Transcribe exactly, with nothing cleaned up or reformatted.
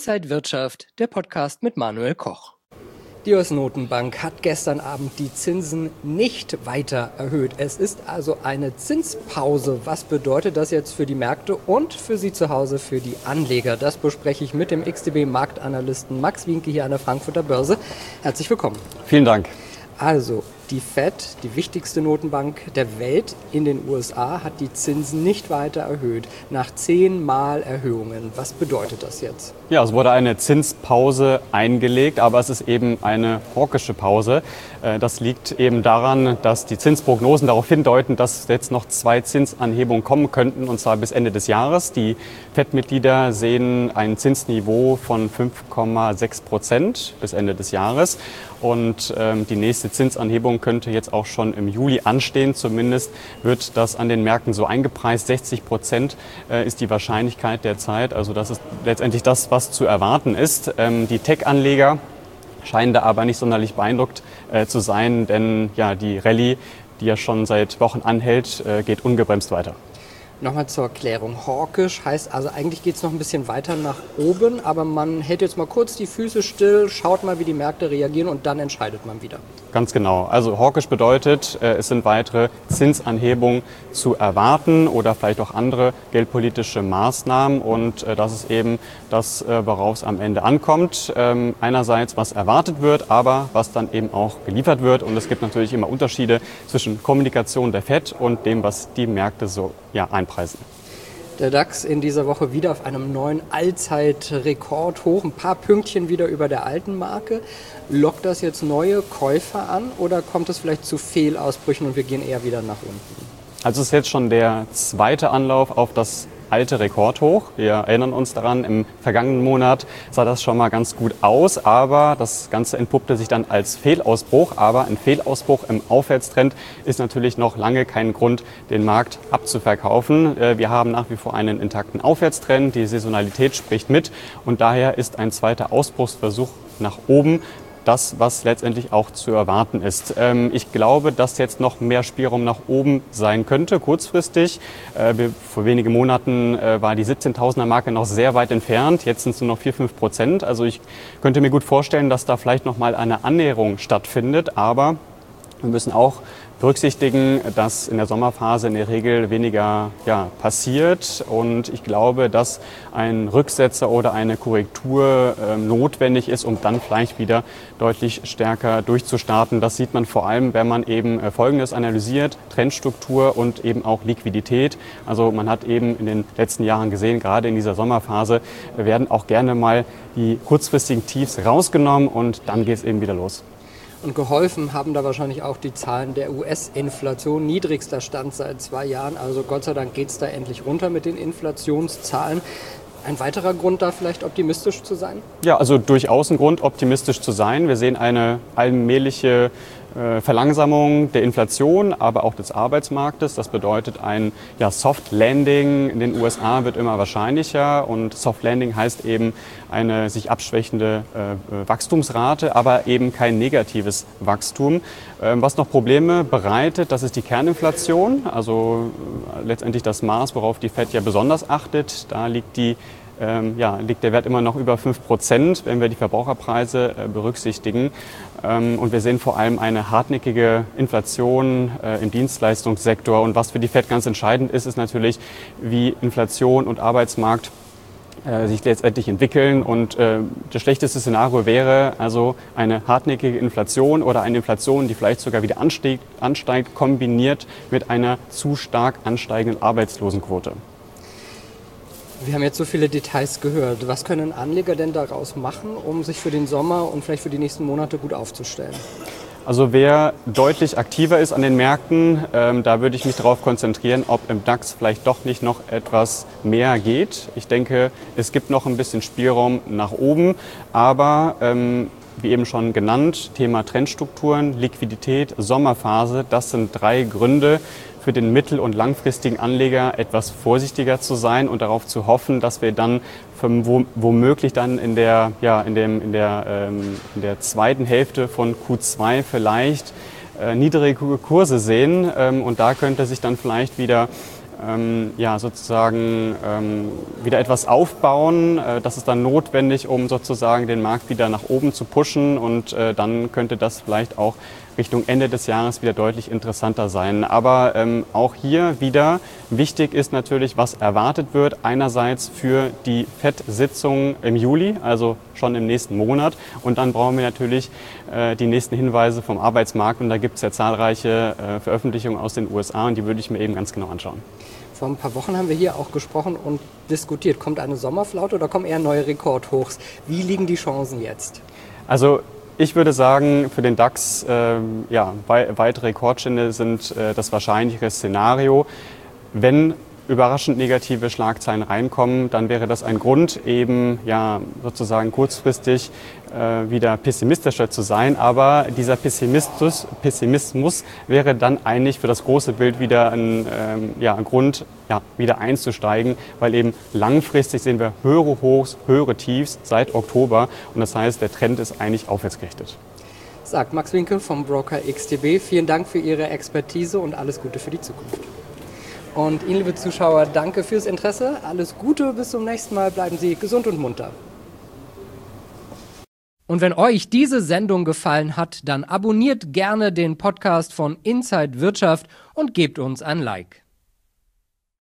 Inside Wirtschaft, der Podcast mit Manuel Koch. Die U S-Notenbank hat gestern Abend die Zinsen nicht weiter erhöht. Es ist also eine Zinspause. Was bedeutet das jetzt für die Märkte und für Sie zu Hause, für die Anleger? Das bespreche ich mit dem X T B-Marktanalysten Max Wienke hier an der Frankfurter Börse. Herzlich willkommen. Vielen Dank. Also, die Fed, die wichtigste Notenbank der Welt in den U S A, hat die Zinsen nicht weiter erhöht. Nach zehnmal Erhöhungen. Was bedeutet das jetzt? Ja, es wurde eine Zinspause eingelegt, aber es ist eben eine hawkische Pause. Das liegt eben daran, dass die Zinsprognosen darauf hindeuten, dass jetzt noch zwei Zinsanhebungen kommen könnten, und zwar bis Ende des Jahres. Die Fed-Mitglieder sehen ein Zinsniveau von fünf Komma sechs Prozent bis Ende des Jahres. Und ähm, die nächste Zinsanhebung könnte jetzt auch schon im Juli anstehen. Zumindest wird das an den Märkten so eingepreist. sechzig Prozent äh, ist die Wahrscheinlichkeit derzeit. Also das ist letztendlich das, was zu erwarten ist. Ähm, die Tech-Anleger scheinen da aber nicht sonderlich beeindruckt äh, zu sein, denn ja, die Rallye, die ja schon seit Wochen anhält, äh, geht ungebremst weiter. Nochmal zur Erklärung. Hawkisch heißt also, eigentlich geht es noch ein bisschen weiter nach oben, aber man hält jetzt mal kurz die Füße still, schaut mal, wie die Märkte reagieren und dann entscheidet man wieder. Ganz genau. Also hawkisch bedeutet, es sind weitere Zinsanhebungen zu erwarten oder vielleicht auch andere geldpolitische Maßnahmen, und das ist eben das, worauf es am Ende ankommt. Einerseits, was erwartet wird, aber was dann eben auch geliefert wird, und es gibt natürlich immer Unterschiede zwischen Kommunikation der Fed und dem, was die Märkte so ja, einpreisen. Der DAX in dieser Woche wieder auf einem neuen Allzeitrekord hoch, ein paar Pünktchen wieder über der alten Marke. Lockt das jetzt neue Käufer an oder kommt es vielleicht zu Fehlausbrüchen und wir gehen eher wieder nach unten? Also es ist jetzt schon der zweite Anlauf auf das alte Rekordhoch. Wir erinnern uns daran, im vergangenen Monat sah das schon mal ganz gut aus, aber das Ganze entpuppte sich dann als Fehlausbruch. Aber ein Fehlausbruch im Aufwärtstrend ist natürlich noch lange kein Grund, den Markt abzuverkaufen. Wir haben nach wie vor einen intakten Aufwärtstrend, die Saisonalität spricht mit, und daher ist ein zweiter Ausbruchsversuch nach oben das, was letztendlich auch zu erwarten ist. Ähm, ich glaube, dass jetzt noch mehr Spielraum nach oben sein könnte, kurzfristig. Äh, vor wenigen Monaten äh, war die siebzehntausender Marke noch sehr weit entfernt. Jetzt sind es nur noch vier bis fünf Prozent. Also ich könnte mir gut vorstellen, dass da vielleicht noch mal eine Annäherung stattfindet. Aber wir müssen auch berücksichtigen, dass in der Sommerphase in der Regel weniger ja, passiert, und ich glaube, dass ein Rücksetzer oder eine Korrektur äh, notwendig ist, um dann vielleicht wieder deutlich stärker durchzustarten. Das sieht man vor allem, wenn man eben äh, Folgendes analysiert: Trendstruktur und eben auch Liquidität. Also man hat eben in den letzten Jahren gesehen, gerade in dieser Sommerphase äh, werden auch gerne mal die kurzfristigen Tiefs rausgenommen, und dann geht es eben wieder los. Und geholfen haben da wahrscheinlich auch die Zahlen der U S-Inflation. Niedrigster Stand seit zwei Jahren. Also Gott sei Dank geht es da endlich runter mit den Inflationszahlen. Ein weiterer Grund, da vielleicht optimistisch zu sein? Ja, also durchaus ein Grund, optimistisch zu sein. Wir sehen eine allmähliche äh, Verlangsamung der Inflation, aber auch des Arbeitsmarktes. Das bedeutet, ein ja, Soft Landing in den U S A wird immer wahrscheinlicher, und Soft Landing heißt eben eine sich abschwächende äh, Wachstumsrate, aber eben kein negatives Wachstum. Ähm, was noch Probleme bereitet, das ist die Kerninflation, also äh, letztendlich das Maß, worauf die Fed ja besonders achtet. Da liegt die Ähm, ja, liegt der Wert immer noch über fünf Prozent, wenn wir die Verbraucherpreise äh, berücksichtigen. Ähm, und wir sehen vor allem eine hartnäckige Inflation äh, im Dienstleistungssektor. Und was für die Fed ganz entscheidend ist, ist natürlich, wie Inflation und Arbeitsmarkt äh, sich letztendlich entwickeln. Und äh, das schlechteste Szenario wäre also eine hartnäckige Inflation oder eine Inflation, die vielleicht sogar wieder ansteigt, ansteigt kombiniert mit einer zu stark ansteigenden Arbeitslosenquote. Wir haben jetzt so viele Details gehört. Was können Anleger denn daraus machen, um sich für den Sommer und vielleicht für die nächsten Monate gut aufzustellen? Also wer deutlich aktiver ist an den Märkten, ähm, da würde ich mich darauf konzentrieren, ob im DAX vielleicht doch nicht noch etwas mehr geht. Ich denke, es gibt noch ein bisschen Spielraum nach oben, aber ähm, wie eben schon genannt, Thema Trendstrukturen, Liquidität, Sommerphase, das sind drei Gründe für den mittel- und langfristigen Anleger, etwas vorsichtiger zu sein und darauf zu hoffen, dass wir dann womöglich dann in der, ja, in dem, in der, ähm, in der zweiten Hälfte von Q zwei vielleicht äh, niedrige Kurse sehen. Ähm, und da könnte sich dann vielleicht wieder ähm, ja, sozusagen ähm, wieder etwas aufbauen. Äh, das ist dann notwendig, um sozusagen den Markt wieder nach oben zu pushen und äh, dann könnte das vielleicht auch Richtung Ende des Jahres wieder deutlich interessanter sein. Aber ähm, auch hier wieder wichtig ist natürlich, was erwartet wird. Einerseits für die F E D-Sitzung im Juli, also schon im nächsten Monat. Und dann brauchen wir natürlich äh, die nächsten Hinweise vom Arbeitsmarkt. Und da gibt es ja zahlreiche äh, Veröffentlichungen aus den U S A und die würde ich mir eben ganz genau anschauen. Vor ein paar Wochen haben wir hier auch gesprochen und diskutiert. Kommt eine Sommerflaute oder kommen eher neue Rekordhochs? Wie liegen die Chancen jetzt? Also ich würde sagen, für den DAX ähm, ja, weitere Rekordstände sind äh, das wahrscheinlichere Szenario. Wenn überraschend negative Schlagzeilen reinkommen, dann wäre das ein Grund, eben ja, sozusagen kurzfristig äh, wieder pessimistischer zu sein. Aber dieser Pessimismus, Pessimismus wäre dann eigentlich für das große Bild wieder ein, ähm, ja, ein Grund, ja, wieder einzusteigen, weil eben langfristig sehen wir höhere Hochs, höhere Tiefs seit Oktober und das heißt, der Trend ist eigentlich aufwärts gerichtet. Sagt Max Winkel vom Broker X T B. Vielen Dank für Ihre Expertise und alles Gute für die Zukunft. Und Ihnen, liebe Zuschauer, danke fürs Interesse. Alles Gute, bis zum nächsten Mal. Bleiben Sie gesund und munter. Und wenn euch diese Sendung gefallen hat, dann abonniert gerne den Podcast von Inside Wirtschaft und gebt uns ein Like.